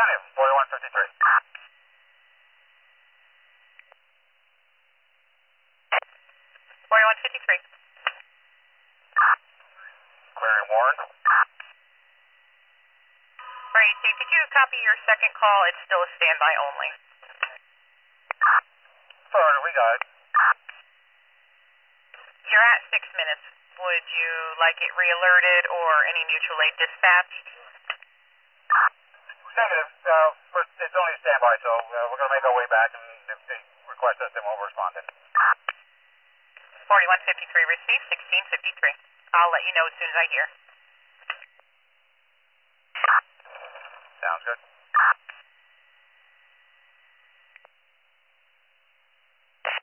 Attentive, 4153. 4153. Clearing Warren. Alright, Dave, did you copy your second call? It's still a standby only. Affirmative, we got it. You're at 6 minutes. Would you like it re-alerted or any mutual aid dispatched? Negative. It's only a standby, so we're going to make our way back, and if they request us, then we'll respond then. 4153 received, 1653. I'll let you know as soon as I hear. Sounds good.